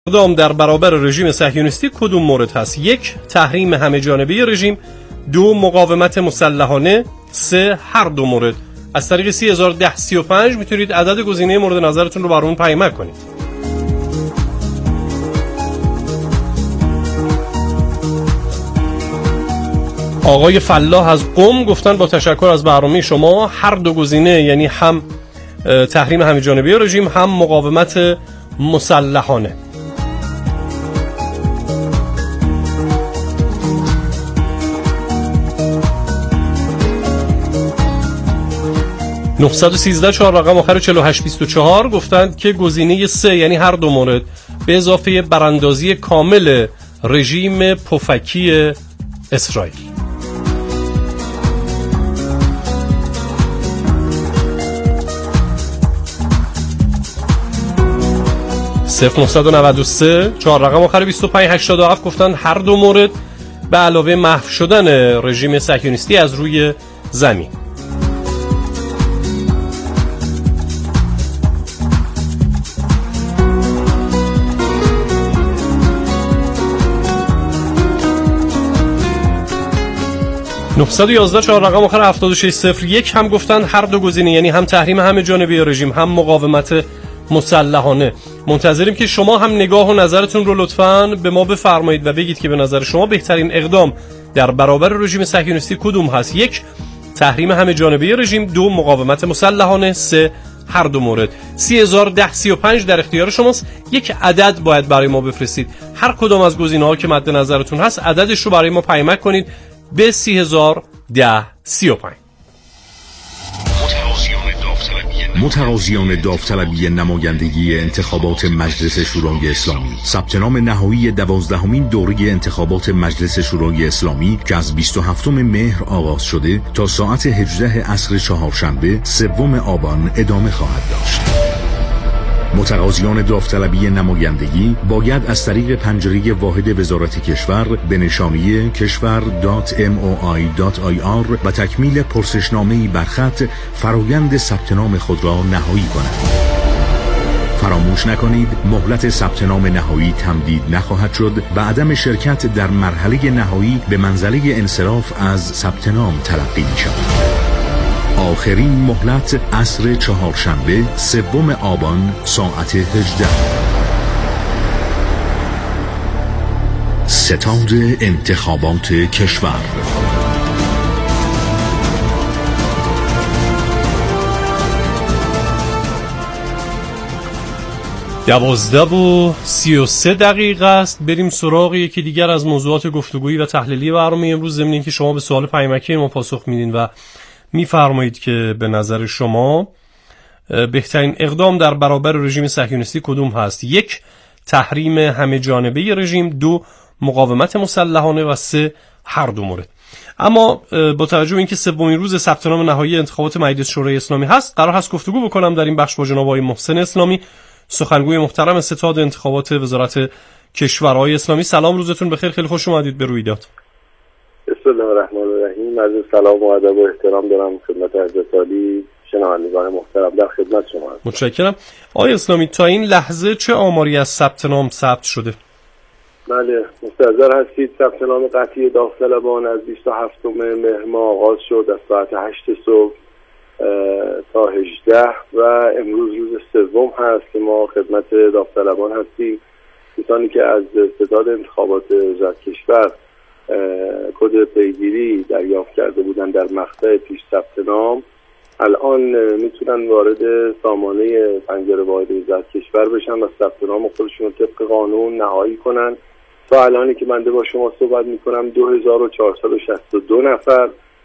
اقدام در برابر رژیم صهیونیستی کدوم مورد هست؟ 1. تحریم همه جانبه رژیم، 2. مقاومت مسلحانه، 3. هر دو مورد. از طریق 301035 میتونید عدد گزینه مورد نظرتون رو برامون پیام کنید. آقای فلاح از قم گفتن با تشکر از برنامه شما هر دو گزینه، یعنی هم تحریم همه جانبه رژیم هم مقاومت مسلحانه. (913) 4 رقم آخر 4824 گفتند که گزینه 3 یعنی هر دو مورد به اضافه براندازی کامل رژیم پفکی اسرائیل. (0993) 4 رقم آخر 2587 گفتند هر دو مورد به علاوه محو شدن رژیم صهیونیستی از روی زمین. (911) 4 رقم آخر 7601 هم گفتن هر دو گزینه، یعنی هم تحریم همه جانبه رژیم هم مقاومت مسلحانه. منتظریم که شما هم نگاه و نظرتون رو لطفاً به ما بفرمایید و بگید که به نظر شما بهترین اقدام در برابر رژیم صهیونیستی کدوم هست؟ 1. تحریم همه جانبه رژیم، 2. مقاومت مسلحانه، 3. هر دو مورد. 301035 در اختیار شماست. یک عدد باید برای ما بفرستید. هر کدام از گزینه‌ها که مد نظرتون هست عددش رو برای ما پیام کنید به 301035. متقاضیان داوطلبی نمایندگی انتخابات مجلس شورای اسلامی ثبت نام نهایی 12مین دوره انتخابات مجلس شورای اسلامی که از 27 مهر آغاز شده تا ساعت 18 عصر چهارشنبه 3 آبان ادامه خواهد داشت. متقاضیان داوطلبی نمایندگی باید از طریق پنجره واحد وزارت کشور به نشانی کشور.moi.ir و تکمیل پرسشنامه‌ای بر خط فرایند ثبت نام خود را نهایی کنند. فراموش نکنید مهلت ثبت نام نهایی تمدید نخواهد شد و عدم شرکت در مرحله نهایی به منزله انصراف از ثبت نام تلقی می شود. آخرین مهلت عصر چهارشنبه 3 آبان ساعت 18. ستاد انتخابات کشور. دوازده و 33 دقیقه است. بریم سراغ یکی دیگر از موضوعات گفتگویی و تحلیلی برنامه امروز، ضمن اینکه شما به سوال پیامکی ما پاسخ میدین و میفرمایید که به نظر شما بهترین اقدام در برابر رژیم صهیونیستی کدوم هست؟ 1. تحریم همه جانبه رژیم، 2. مقاومت مسلحانه و 3. هر دو مورد. اما با توجه به اینکه 3مین روز ثبت نام نهایی انتخابات مجلس شورای اسلامی هست، قرار هست گفتگو بکنم در این بخش با جناب آقای محسن اسلامی، سخنگوی محترم ستاد انتخابات وزارت کشورهای اسلامی. سلام، روزتون بخیر، خیلی خوش اومدید به رویداد. بسم الله الرحمن الرحیم. عرض سلام و ادب و احترام دارم خدمت حضرت عالی شنوندگان محترم، در خدمت شما هستم. متشکرم. آقای اسلامی، تا این لحظه چه آماری از ثبت نام ثبت شده؟ بله، مستحضر هستید ثبت نام قطعی داوطلبان از 27 مهر ماه آغاز شد از ساعت 8 صبح تا 18 و امروز روز 3 هست که ما خدمت داوطلبان هستیم. کسانی که از ستاد انتخابات وزارت کشور کد پیگیری دریافت کرده بودن در مقطع پیش ثبت نام، الان میتونن وارد سامانه پنجره واحد وزارت کشور بشن و ثبت نام خودشون طبق قانون نهایی کنن. تا الانی که من با شما صحبت میکنم 2462 نفر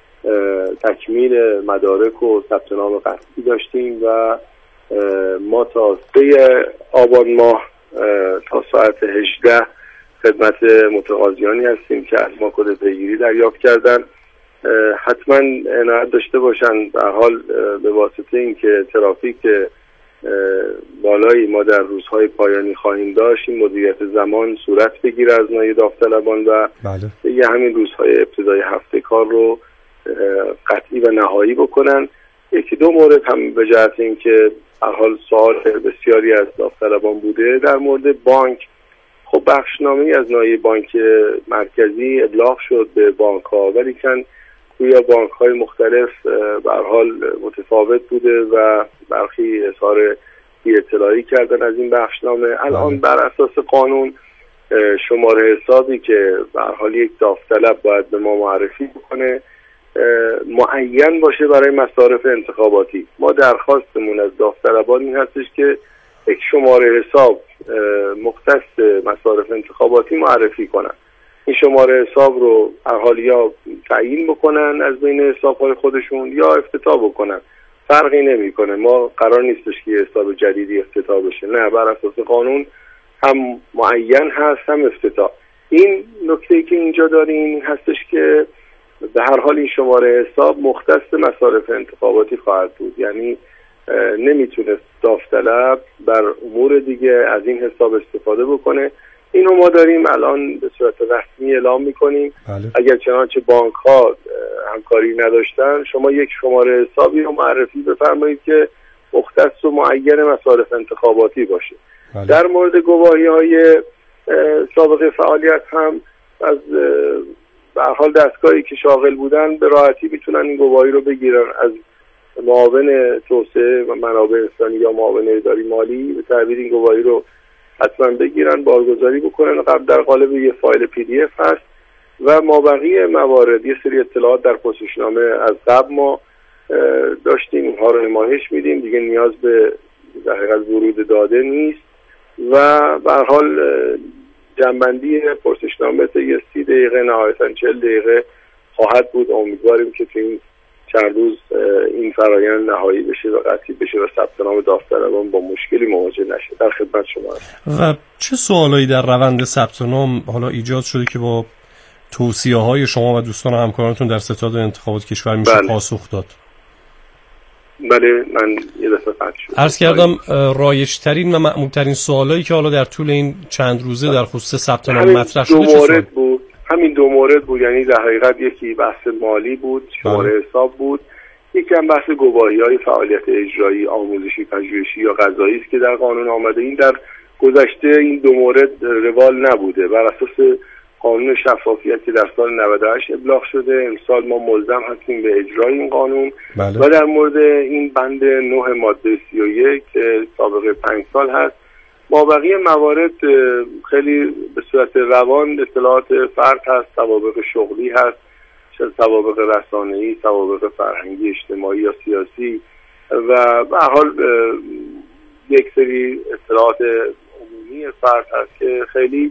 تکمیل مدارک و ثبت نام قطعی داشتیم و ما تا 3 آبان ماه تا ساعت 18 خدمت متقاضیانی هستیم که از ما کد پیگیری دریافت کردن. حتما عنایت داشته باشن، به حال به واسطه اینکه ترافیک بالایی ما در روزهای پایانی خواهیم داشت، این مدیریت زمان صورت بگیره از نوع داوطلبان و دیگه همین روزهای ابتدای هفته کار رو قطعی و نهایی بکنن. یکی دو مورد هم به جهت اینکه به حال سوال بسیاری از داوطلبان بوده در مورد بانک خب بخشنامه‌ای از ناحیه بانک مرکزی ابلاغ شد به بانک‌ها، ولی کن گویا بانک‌های مختلف به هر حال متفاوت بوده و برخی اظهار اطلاعی کردن از این بخشنامه. الان بر اساس قانون شماره حسابی که به هر حال یک داوطلب باید به ما معرفی بکنه معین باشه برای مصارف انتخاباتی. ما درخواستمون از داوطلبان این هستش که یک شماره حساب مختص مصارف انتخاباتی معرفی کنن. این شماره حساب رو هر حال یا تعیین بکنن از بین حساب‌های خودشون یا افتتاح بکنن، فرقی نمیکنه. ما قرار نیستش که حساب جدیدی افتتاح بشه، نه، بر اساس قانون هم معین هست هم افتتاح. این نکته‌ای که اینجا داریم این هستش که به هر حال این شماره حساب مختص مصارف انتخاباتی خواهد بود، یعنی نمیتونه داوطلب بر امور دیگه از این حساب استفاده بکنه. اینو ما داریم الان به صورت رسمی اعلام میکنیم. اگر چنانچه بانک ها همکاری نداشتن، شما یک شماره حسابی رو معرفی بفرمایید که مختص و معین مصارف انتخاباتی باشه. در مورد گواهی های سابقه فعالیت هم از به هر حال دستگاهی که شاغل بودن به راحتی میتونن این گواهی رو بگیرن از معاون توسعه و منابع انسانی یا معاون اداری مالی، به تعبیر این گواهی رو حتما بگیرن، بارگذاری بکنن. قبل در قالب یه فایل PDF هست و مابقی موارد یه سری اطلاعات در پرسشنامه از قبل ما داشتیم، اینها رو نمایش میدیم، دیگه نیاز به در حقیقت ورود داده نیست و به هر حال جنبندی پرسشنامه تا 30 دقیقه نهایتاً 40 دقیقه خواهد بود. امیدواریم که تو این چند روز این فرآیند نهایی بشه و قطعی بشه و ثبت نام داوطلبان با مشکلی مواجه نشه. در خدمت شما هستم. و چه سوالایی در روند ثبت نام حالا ایجاد شده که با توصیه‌های شما و دوستان و همکارانتون در ستاد انتخابات کشور میشه پاسخ داد؟ بله، من یه دفعه قطع شد. عرض کردم رایج‌ترین و معمول‌ترین سوالایی که حالا در طول این چند روزه در خصوص ثبت نام مطرح شده چه سوال بود؟ همین دو مورد بود، یعنی در حقیقت یکی بحث مالی بود، شماره حساب بود، یکی هم بحث گواهی‌های فعالیت اجرایی، آموزشی، پژوهشی یا قضایی است که در قانون آمده. این در گذشته این دو مورد روال نبوده. بر اساس قانون شفافیت که در سال 98 ابلاغ شده، امسال ما ملزم هستیم به اجرای این قانون. و در مورد این بند 9 ماده 31 که سابقه 5 سال هست، مابقی موارد خیلی به صورت روان اطلاعات فرد هست، سوابق شغلی هست، سوابق رسانه‌ای، سوابق فرهنگی، اجتماعی یا سیاسی و به هر حال یک سری اطلاعات عمومی فرد هست که خیلی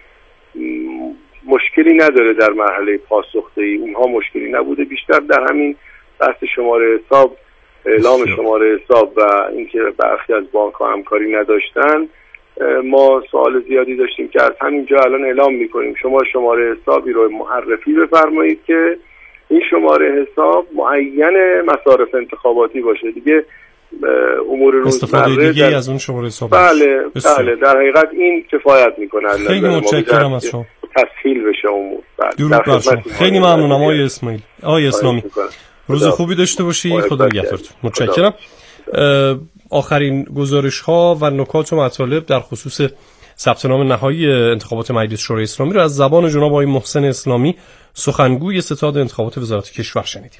مشکلی نداره در مرحله پاسخدهی. اونها مشکلی نبوده، بیشتر در همین بحث شماره حساب، اعلام شماره حساب و اینکه برخی از بانک‌ها همکاری نداشتن، ما سوال زیادی داشتیم که از همینجا الان اعلام میکنیم شما شماره حسابی رو معرفی بفرمایید که این شماره حساب معین مصارف انتخاباتی باشه. دیگه امور روزمره دیگه از اون شماره حساب. بله در حقیقت این کفایت میکنه. خیلی متشکرم از شما. تسهیل بشه امور. درود بر شما. خیلی ممنونم آقای اسماعیل. آقای اسلامی. روز خوبی داشته باشی. خدا نگهدارتون. متشکرم. آخرین گزارش‌ها و نکات و مطالب در خصوص ثبت نام نهایی انتخابات مجلس شورای اسلامی رو از زبان جناب آقای محسن اسلامی، سخنگوی ستاد انتخابات وزارت کشور شنیدیم.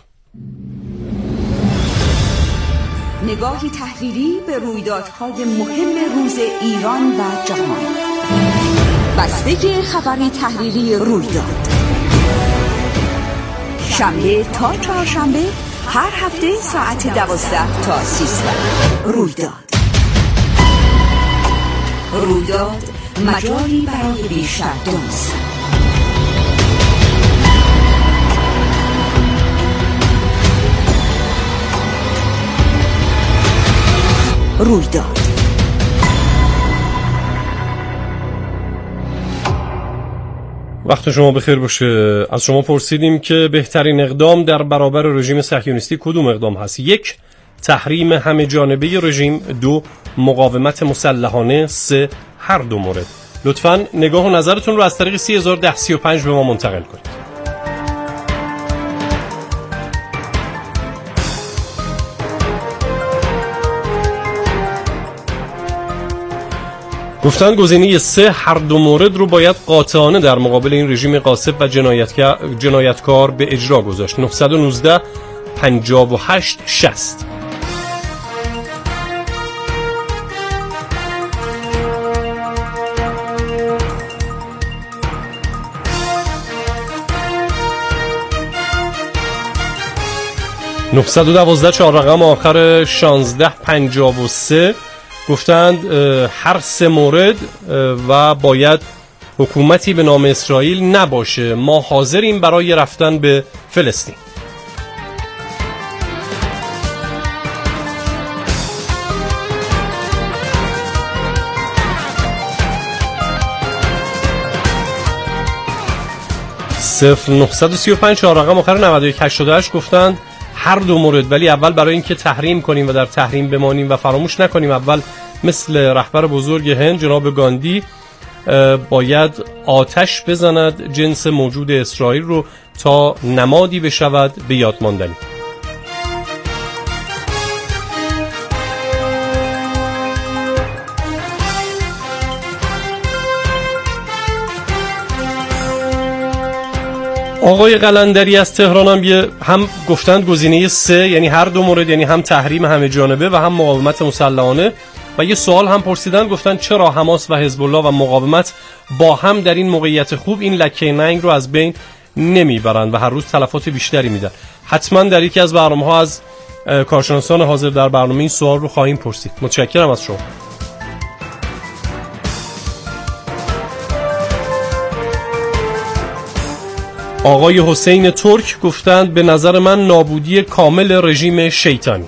نگاهی تحلیلی به رویدادهای مهم روز ایران و جهان. بستگی خبری تحلیلی رویداد. شنبه تا چهارشنبه هر هفته ساعت 12 تا 13. رویداد مجالی برای بیشتر دانستن. رویداد. وقت شما بخیر باشه. از شما پرسیدیم که بهترین اقدام در برابر رژیم صهیونیستی کدوم اقدام هست؟ 1. تحریم همه جانبه رژیم. 2. مقاومت مسلحانه. 3. هر دو مورد. لطفاً نگاه و نظرتون رو از طریق 301035 به ما منتقل کنید. گفتن گزینه 3 هر دو مورد رو باید قاطعانه در مقابل این رژیم غاصب و جنایتکار به اجرا گذاشت. 919 58 60. (912) 4 رقم آخر 1653 گفتند هر 3 مورد و باید حکومتی به نام اسرائیل نباشه. ما حاضریم برای رفتن به فلسطین. صفر 935 4 رقم آخر 91 88 گفتند هر دو مورد، ولی اول برای اینکه تحریم کنیم و در تحریم بمانیم و فراموش نکنیم اول مثل رهبر بزرگ هند جناب گاندی باید آتش بزند جنس موجود اسرائیل رو تا نمادی بشود به یاد ماندنی. آقای قلندری از تهران هم گفتند گزینه 3 یعنی هر دو مورد، یعنی هم تحریم همه جانبه و هم مقاومت مسلحانه. و یه سوال هم پرسیدن، گفتن چرا حماس و حزب الله و مقاومت با هم در این موقعیت خوب این لکه ننگ رو از بین نمیبرند و هر روز تلفات بیشتری میدن؟ حتما در یکی از برنامه‌ها از کارشناسان حاضر در برنامه این سوال رو خواهیم پرسید. متشکرم از شما. آقای حسین ترک گفتند به نظر من نابودی کامل رژیم شیطانی.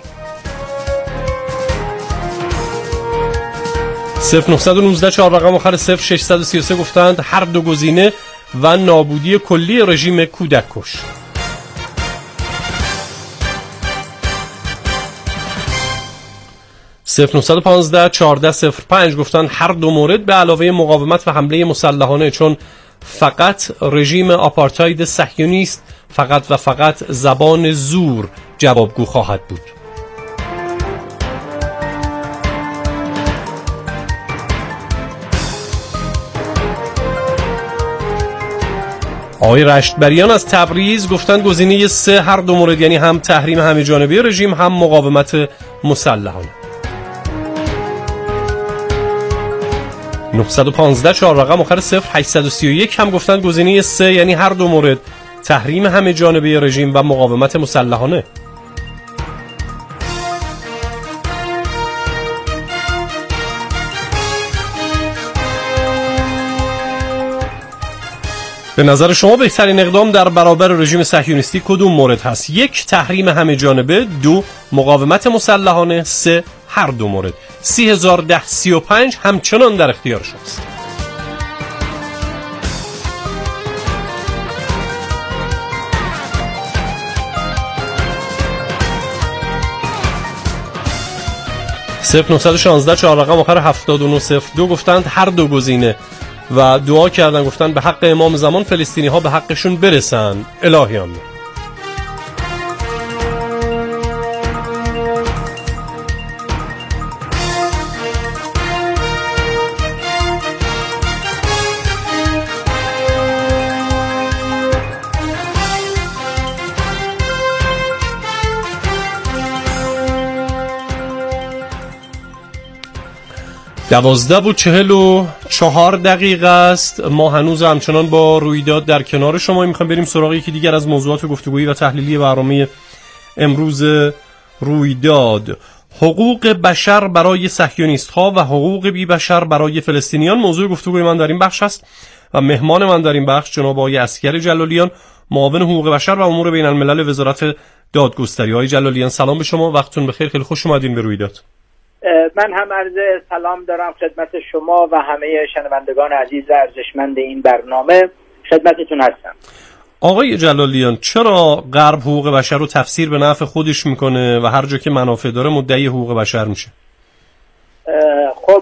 0919 4 رقم آخر 0633 گفتند هر دو گزینه و نابودی کلی رژیم کودک کش. صفر 915 1405 گفتند هر دو مورد به علاوه مقاومت و حمله مسلحانه، چون فقط رژیم آپارتاید صهیونیست فقط و فقط زبان زور جوابگو خواهد بود. آقای رشتبریان از تبریز گفتند گزینه 3 هر دو مورد، یعنی هم تحریم همه جانبه رژیم هم مقاومت مسلحانه. 915 4 رقم آخر 0831 هم گفتند گزینه 3 یعنی هر دو مورد، تحریم همه جانبه رژیم و مقاومت مسلحانه. به نظر شما بهترین اقدام در برابر رژیم صهیونیستی کدوم مورد هست؟ 1 تحریم همه جانبه، 2 مقاومت مسلحانه، 3 هر دو مورد. 301035 همچنان در اختیار شماست. صفر 916 4 رقم آخر 7902 گفتند هر دو گزینه و دعا کردن، گفتن به حق امام زمان فلسطینی ها به حقشون برسن. الهی آمین. دوازده و 44 دقیقه است. ما هنوز همچنان با رویداد در کنار شما. میخوایم بریم سراغ یکی دیگر از موضوعات گفتگویی و تحلیلی برنامه امروز رویداد. حقوق بشر برای صهیونیست ها و حقوق بی بشر برای فلسطینیان موضوع گفتگوی من در این بخش است و مهمان من در این بخش جناب آقای عسکر جلالیان، معاون حقوق بشر و امور بین الملل وزارت دادگستری. آقای جلالیان سلام به شما، وقتتون بخیر، خیلی خوش اومدین به رویداد. من هم عرض سلام دارم خدمت شما و همه شنوندگان عزیز ارزشمند این برنامه. خدمتتون هستم. آقای جلالیان، چرا غرب حقوق بشر رو تفسیر به نفع خودش میکنه و هر جا که منافع داره مدعی حقوق بشر میشه؟ خب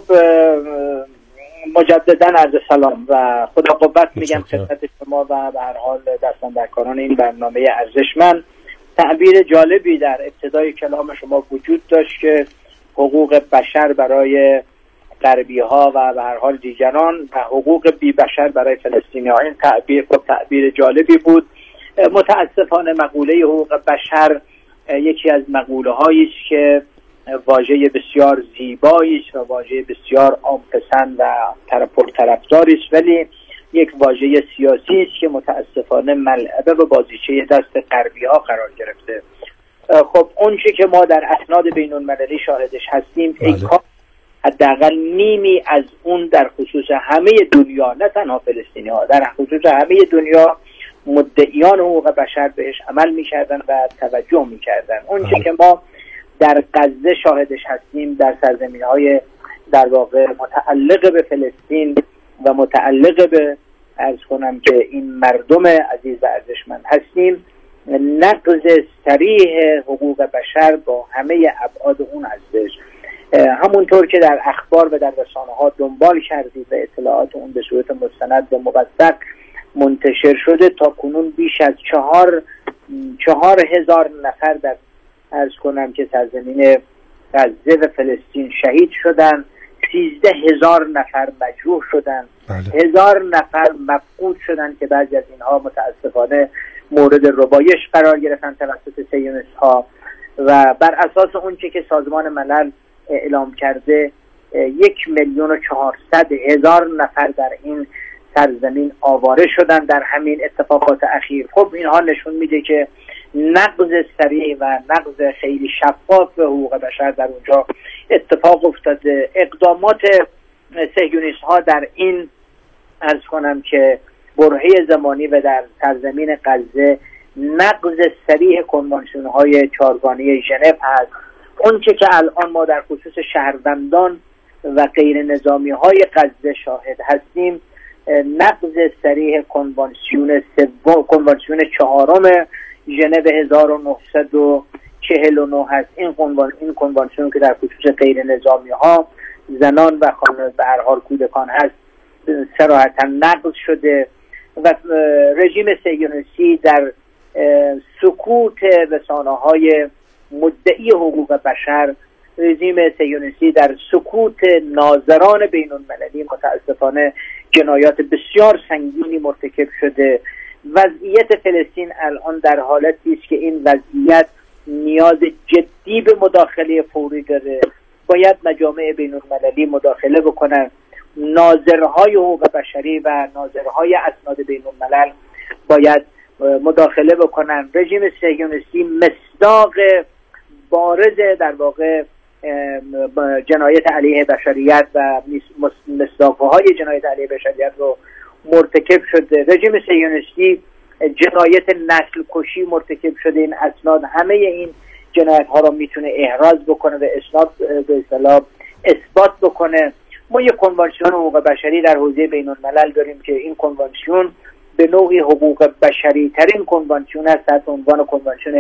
مجددا عرض سلام و خدا قوت میگم خدمت شما و به هر حال دستاندرکاران این برنامه ارزشمند. تعبیر جالبی در ابتدای کلام شما وجود داشت که حقوق بشر برای غربی ها و به هر حال دیگران و حقوق بی بشر برای فلسطینی‌ها. این تعبیر جالبی بود. متاسفانه مقوله حقوق بشر یکی از مقوله هایی است که واژه بسیار زیبایی است و واژه بسیار عام‌پسند و پرطرفداری است، ولی یک واژه سیاسی است که متاسفانه ملعبه و بازیچه دست غربی ها قرار گرفته. خب اون چی که ما در اسناد بین‌المللی شاهدش هستیم، ای کاش حداقل نیمی از اون در خصوص همه دنیا، نه تنها فلسطینی ها، در خصوص همه دنیا مدعیان حقوق بشر بهش عمل می‌کردن و توجه می‌کردن. اون چی که ما در غزه شاهدش هستیم، در سرزمین‌های در واقع متعلق به فلسطین و متعلق به عرض کنم که این مردم عزیز و ارزشمند هستیم، نقض صریح حقوق بشر با همه ابعاد اون هستش. همونطور که در اخبار و در رسانه‌ها دنبال کردید و اطلاعات اون به صورت مستند و موثق منتشر شده، تا کنون بیش از 4,000 نفر در عرض کنم که سرزمین غزه و فلسطین شهید شدن، 13,000 نفر مجروح شدن، 1,000 نفر مفقود شدن که بعضی از اینها متاسفانه مورد ربایش قرار گرفتن توسط صهیونیست ها. و بر اساس اون چه که سازمان ملل اعلام کرده 1,400,000 نفر در این سرزمین آواره شدن در همین اتفاقات اخیر. خب اینها نشون میده که نقض صریح و نقض خیلی شفاف به حقوق بشر در اونجا اتفاق افتاده. اقدامات صهیونیست ها در این عرض کنم که برهه زمانی و در سرزمین غزه نقض صریح کنوانسیون های چهارگانه ژنو هست. اون که الان ما در خصوص شهروندان و غیر نظامی های غزه شاهد هستیم، نقض صریح کنوانسیون چهارم ژنو 1949 هست. این کنوانسیون که در خصوص غیر نظامی ها، زنان و خانواده به هر حال کودکان هست صراحتا نقض شده و رژیم صهیونیستی در سکوت رسانه‌های مدعی حقوق بشر، رژیم صهیونیستی در سکوت ناظران بین‌المللی متاسفانه جنایات بسیار سنگینی مرتکب شده. وضعیت فلسطین الان در حالتی است که این وضعیت نیاز جدی به مداخله فوری داره. باید مجامع بین‌المللی مداخله بکنن، ناظرهای حقوق بشری و ناظرهای اسناد بین‌الملل باید مداخله بکنن. رژیم صهیونیستی مصداق بارز در واقع جنایت علیه بشریت و مصداقهای جنایت علیه بشریت رو مرتکب شده. رژیم صهیونیستی جنایت نسل کشی مرتکب شده. این اسناد همه این جنایت ها رو میتونه احراز بکنه و اسناد به اصطلاح اثبات بکنه. ما یک کنوانسیون حقوق بشری در حوزه بین الملل داریم که این کنوانسیون به نوعی حقوق بشری ترین کنوانسیون است تحت عنوان کنوانسیون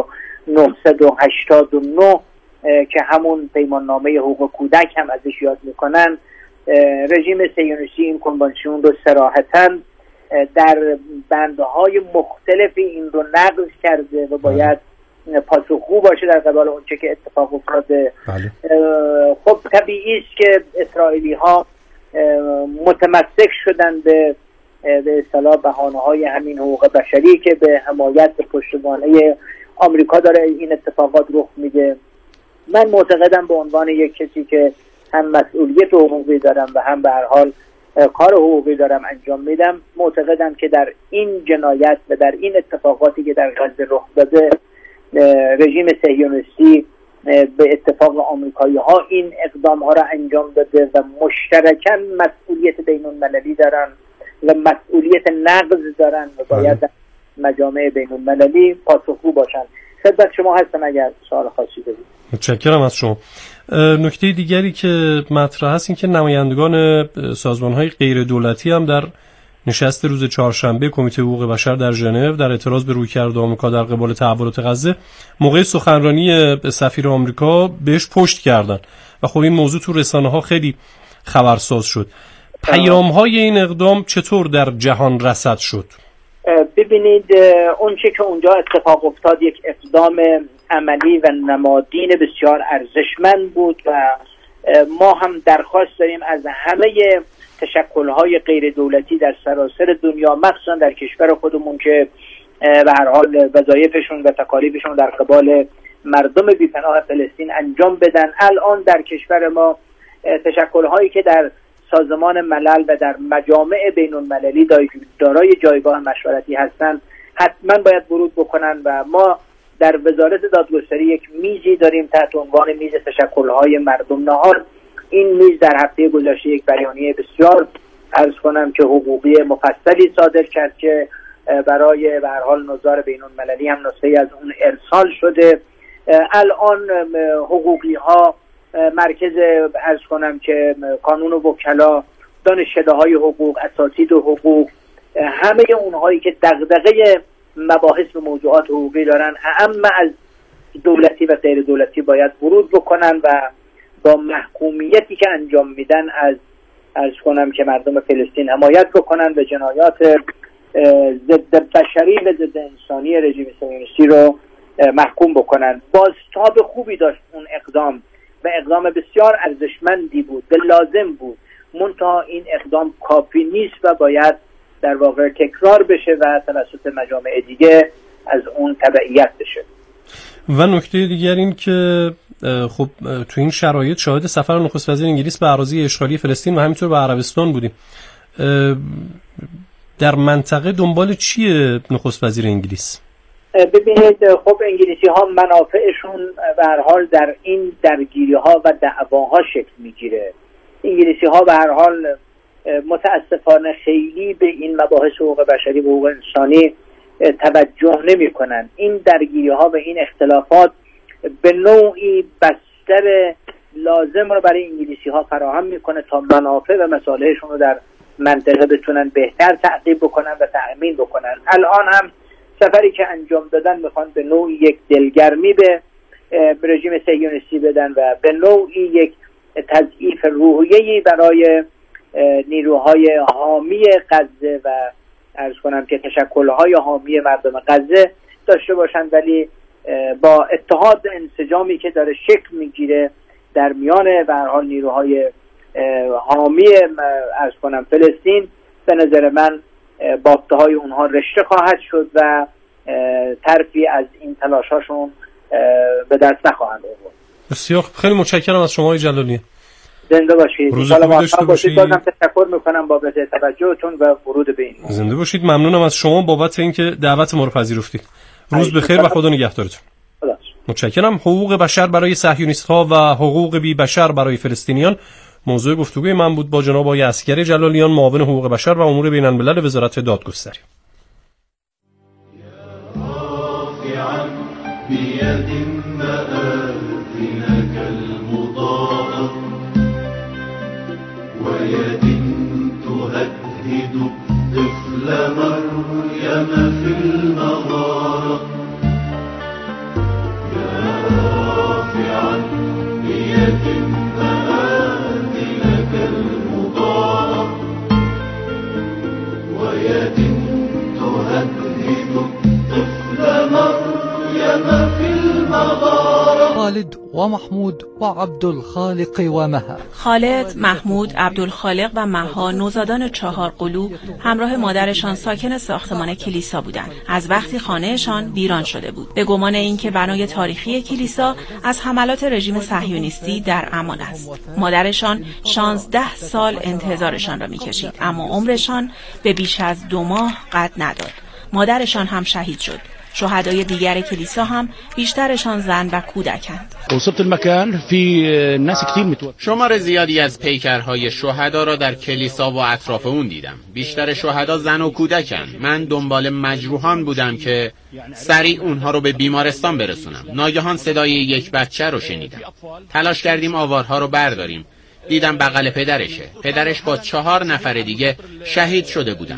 1989 که همون پیمان نامه حقوق کودک هم ازش یاد میکنن. رژیم صهیونیستی این کنوانسیون رو صراحتاً در بندهای مختلف این رو نقض کرده و باید پاسخگو باشه در قبال اونچه که اتفاق افتاده. خب طبیعی است که اسرائیلی ها متمسک شدن به اصطلاح بهانه‌های همین حقوق بشری که به حمایت به پشتوانه آمریکا داره این اتفاقات رخ میده. من معتقدم به عنوان یک کسی که هم مسئولیت حقوقی دارم و هم به هر حال کار حقوقی دارم انجام میدم، معتقدم که در این جنایت و در این اتفاقاتی که در غزه رخ داده رژیم صهیونیستی به اتفاق آمریکایی ها این اقدام ها را انجام داده و مشترکاً مسئولیت بین المللی دارن و مسئولیت نقض دارن و باید در مجامع بین المللی پاسخگو باشن. خدمت شما هستم اگر سوال خاصی دارید. متشکرم از شما. نکته دیگری که مطرح هست این که نمایندگان سازمان‌های غیر دولتی هم در نشست روز چهارشنبه کمیته حقوق بشر در ژنو در اعتراض به رویکرد آمریکا در قبال تحولات غزه موقع سخنرانی سفیر آمریکا بهش پشت کردن و خب این موضوع تو رسانه‌ها خیلی خبرساز شد. پیام‌های این اقدام چطور در جهان رصد شد؟ ببینید اون چه که اونجا اتفاق افتاد یک اقدام عملی و نمادین بسیار ارزشمند بود و ما هم درخواست داریم از همه تشکل‌های غیر دولتی در سراسر دنیا، مخصوصا در کشور خودمون که به هر حال وظایفشون و تکالیفشون در قبال مردم بی‌پناه فلسطین انجام بدن. الان در کشور ما تشکل‌هایی که در سازمان ملل و در مجامع بین‌المللی دارای جایگاه مشورتی هستند حتما باید ورود بکنن و ما در وزارت دادگستری یک میزی داریم تحت عنوان میز تشکل‌های مردم نهاد. این میز در هفته گذشته یک بیانیه بسیار عرض کنم که حقوقی مفصلی صادر کرد که برای به هر حال نظار بین‌المللی هم نسخه‌ای از اون ارسال شده. الان حقوقی ها، مرکز عرض کنم که کانون و وکلا، دانشکده‌های حقوق، اساتید و حقوق، همه اونهایی که دغدغه مباحث و موضوعات حقوقی دارن، اما از دولتی و غیر دولتی باید ورود بکنن و با محکومیتی که انجام میدن از عرض کنم که مردم فلسطین حمایت بکنن و جنایات ضد بشری و ضد انسانی رژیم صهیونیستی رو محکوم بکنن. بازتاب خوبی داشت اون اقدام و اقدام بسیار ارزشمندی بود، به لازم بود، منتها این اقدام کافی نیست و باید در واقع تکرار بشه و توسط مجامع دیگه از اون تبعیت بشه. و نکته دیگر این که خب تو این شرایط شاهد سفر نخست وزیر انگلیس به اراضی اشغالی فلسطین و همینطور به عربستان بودیم. در منطقه دنبال چیه نخست وزیر انگلیس؟ ببینید خب انگلیسی ها منافعشون به هر حال در این درگیری ها و دعواها شکل میگیره. انگلیسی ها به هر حال متاسفانه خیلی به این مباحث حقوق بشری و حقوق انسانی توجه نمی کنن. این درگیری ها و این اختلافات به نوعی بستر لازم رو برای انگلیسی ها فراهم میکنه تا منافع و مصالحشون رو در منطقه بتونن بهتر تعقیب بکنن و تأمین بکنن. الان هم سفری که انجام دادن میخوان به نوعی یک دلگرمی به رژیم صهیونیستی بدن و به نوعی یک تضعیف روحیه‌ای برای نیروهای حامی غزه و عرض کنم که تشکل‌های حامی مردم غزه داشته باشند، ولی با اتحاد انسجامی که داره شکل میگیره در میان به هر حال نیروهای حامی عرض کنم فلسطین، به نظر من بافته‌های اونها رشته خواهد شد و ترفی از این تلاش‌هاشون به دست نخواهند آورد. بسیار خیلی متشکرم از شما جلالی. زنده باشید. روز خوبی داشته باشید. بازم تشکر میکنم بابت توجهتون و ورود به این. زنده باشید. ممنونم از شما بابت اینکه دعوت ما رو پذیرفتید. روز بخیر و خدا نگهدارتون. متشکرم. حقوق بشر برای صهیونیست‌ها و حقوق بی بشر برای فلسطینیان موضوع گفتگوی من بود با جناب آقای عسکر جلالیان، معاون حقوق بشر و امور بین‌الملل وزارت دادگستری. خالد و محمود و عبدالخالق و مها. خالد، محمود، عبدالخالق و مها نوزادان 4 قلو همراه مادرشان ساکن ساختمان کلیسا بودند. از وقتی خانهشان ویران شده بود به گمان اینکه بنای تاریخی کلیسا از حملات رژیم صهیونیستی در امان است. مادرشان 16 سال انتظارشان را می‌کشید، اما عمرشان به بیش از 2 ماه قد نداد. مادرشان هم شهید شد. شهدای دیگر کلیسا هم بیشترشان زن و کودکند. شمار زیادی از پیکرهای شهدا را در کلیسا و اطراف اون دیدم. بیشتر شهدا زن و کودکند. من دنبال مجروحان بودم که سریع اونها رو به بیمارستان برسونم. ناگهان صدای یک بچه رو شنیدم. تلاش کردیم آوارها رو برداریم. دیدم بغل پدرشه. پدرش با 4 نفر دیگه شهید شده بودند.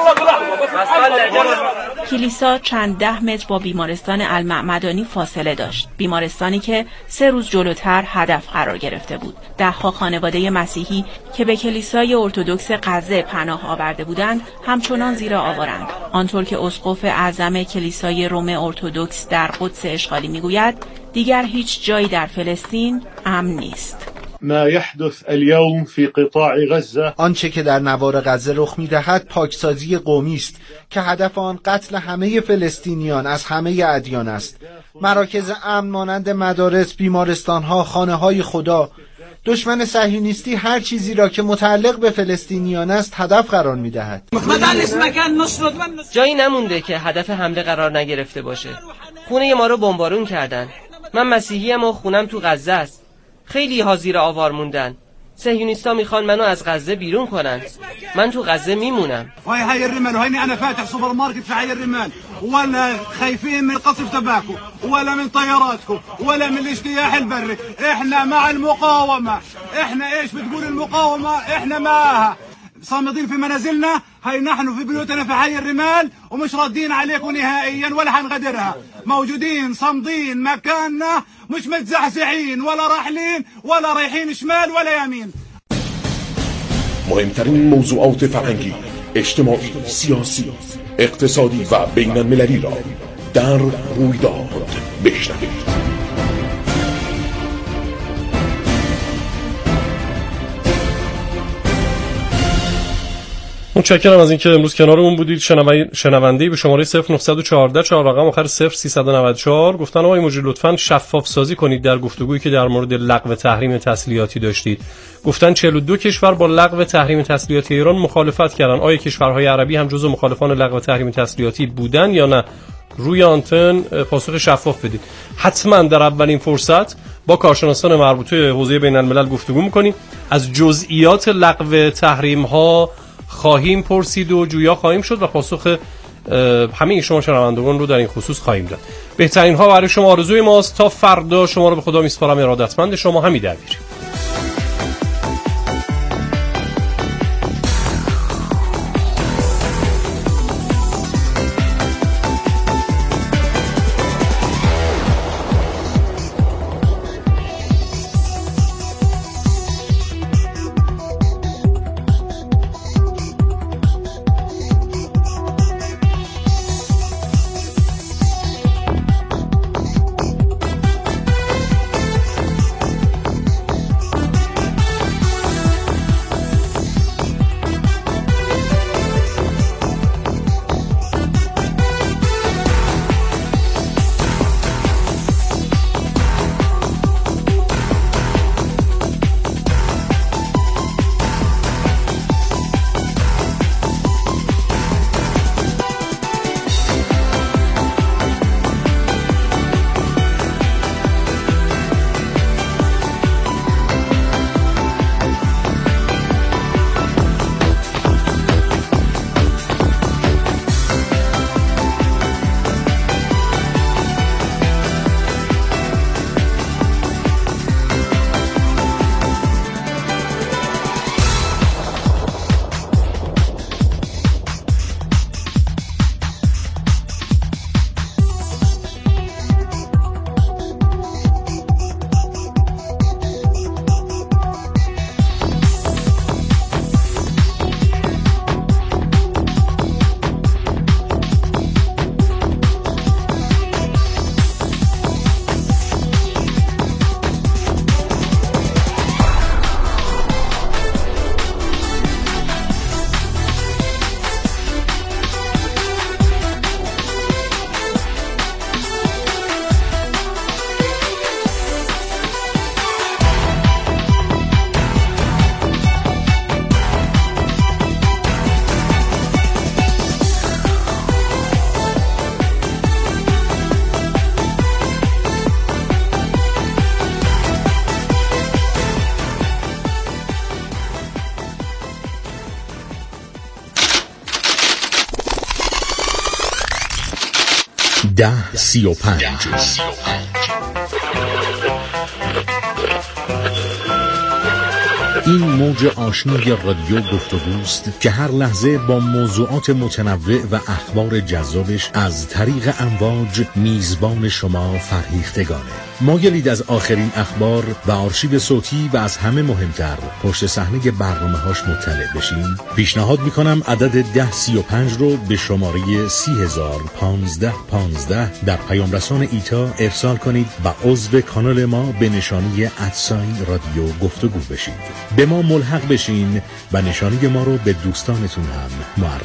کلیسا چند 10 متر با بیمارستان المعمدانی فاصله داشت. بیمارستانی که 3 روز جلوتر هدف قرار گرفته بود. 10 خانواده مسیحی که به کلیسای ارتدوکس غزه پناه آورده بودند همچنان زیر آوارند. آنطور که اسقف اعظم کلیسای روم ارتدوکس در قدس اشغالی میگوید، دیگر هیچ جایی در فلسطین امن نیست. ما يحدث اليوم في قطاع غزة، آنچه که در نوار غزه رخ می‌دهد پاکسازی قومی است که هدف آن قتل همه فلسطینیان از همه ادیان است. مراکز امن مانند مدارس، بیمارستان‌ها، خانه‌های خدا. دشمن صهیونیستی هر چیزی را که متعلق به فلسطینیان است هدف قرار می‌دهد. جایی نمونده که هدف حمله قرار نگرفته باشه. خونه ما رو بمبارون کردن. من مسیحیم و خونم تو غزه است. خیلی ها زیر آوار موندن. صهیونیستا میخوان منو از غزه بیرون کنن. من تو غزه میمونم. وهي حي الرمال وهيني انا فاتح سوبر ماركت في حي الرمال ولا خايفين من قصف تباكو ولا من طياراتكم ولا من الاجتياح البري. احنا مع المقاومة. احنا ايش بتقول المقاومة؟ احنا معها صامدين في منازلنا. هاي نحن في بيوتنا في حي الرمال ومش ردين عليكم نهائيا ولا حنغادرها. موجودين صامدين مكاننا مش متزحزحين ولا راحلين ولا رايحين شمال ولا يمين. مهمترین موضوعات فرهنگی، اجتماعی، سیاسی، اقتصادی و بین المللی را در رویداد بشنوید. متشکرم از اینکه امروز کنارمون بودید. شنونده‌ای به شماره 0914 4 رقم آخر 0394 گفتن آقای مجری لطفاً شفاف سازی کنید در گفتگویی که در مورد لغو تحریم تسلیحاتی داشتید. گفتن 42 کشور با لغو تحریم تسلیحاتی ایران مخالفت کردن. آیا کشورهای عربی هم جزو مخالفان لغو تحریم تسلیحاتی بودن یا نه؟ روی آنتن پاسخ شفاف بدید. حتما در اولین فرصت با کارشناسان مربوط به حوزه بین الملل گفتگو می‌کنیم. از جزئیات لغو تحریم‌ها خواهیم پرسید و جویا خواهیم شد و پاسخ همه شما شنوندگان رو در این خصوص خواهیم داد. بهترین ها برای شما آرزوی ماست. تا فردا شما رو به خدا میسپارم. ارادتمند شما حمید دبیری. ده 35 10:35 این موج آشنای رادیو گفتگوست که هر لحظه با موضوعات متنوع و اخبار جذابش از طریق امواج میزبان شما فرهیختگانه. مایلید از آخرین اخبار و آرشیو صوتی و از همه مهمتر پشت صحنه برنامه‌هاش مطلع بشین؟ پیشنهاد میکنم عدد 1035 رو به شماره 30515 در پیام رسان ایتا ارسال کنید و عضو کانال ما به نشانی @رادیو گفتگو بشید. به ما ملحق بشین و نشانی ما رو به دوستانتون هم معرفی